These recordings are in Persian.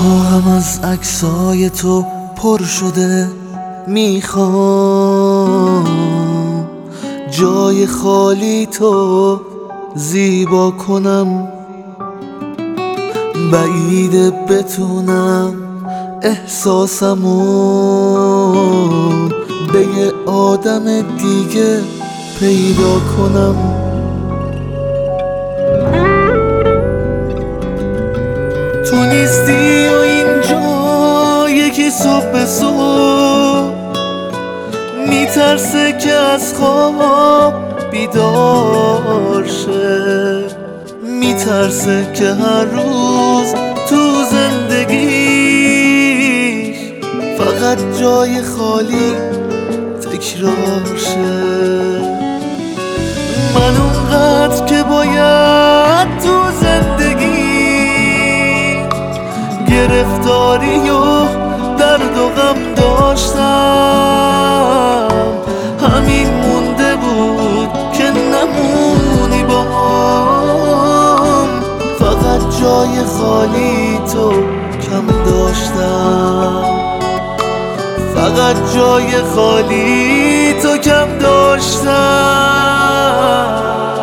اتاقم از عکسای تو پر شده، میخوام جای خالی تو زیبا کنم. بعیده بتونم احساسمو به یه آدم دیگه پیدا کنم. تو نیستی و اینجا یکی صبح به صبح میترسه که از خواب بیدار شه، میترسه که هر روز تو زندگیش فقط جای خالی تکرار شه. من اونقدر که باید تو زندگی گرفتاری و درد و غم داشتم، همین مونده بود که نمونی باهام. فقط جای خالی تو کم داشتم، فقط جای خالی تو کم داشتم.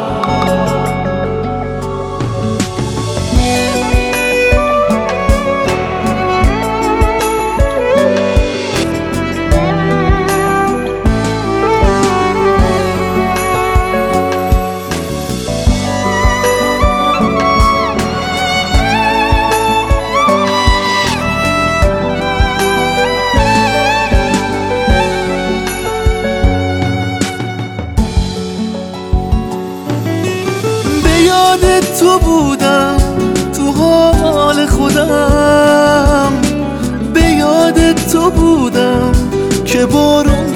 تو بودم تو حال خودم، به یاد تو بودم که بارون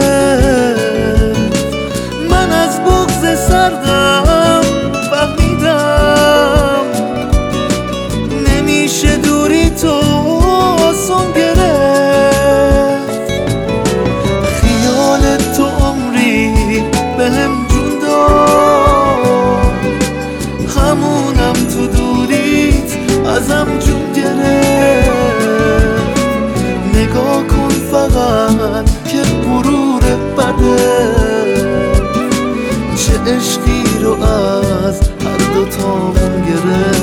گرفت. من از بغض سردم فهمیدم نمیشه دوری تو آسون گرفت. خیال تو عمری بهم جون داد، همونم تو دوریت ازم جون گرفت. نگاه کن فقط که غرور بده، چه عشقی رو از هر دوتامون گرفت.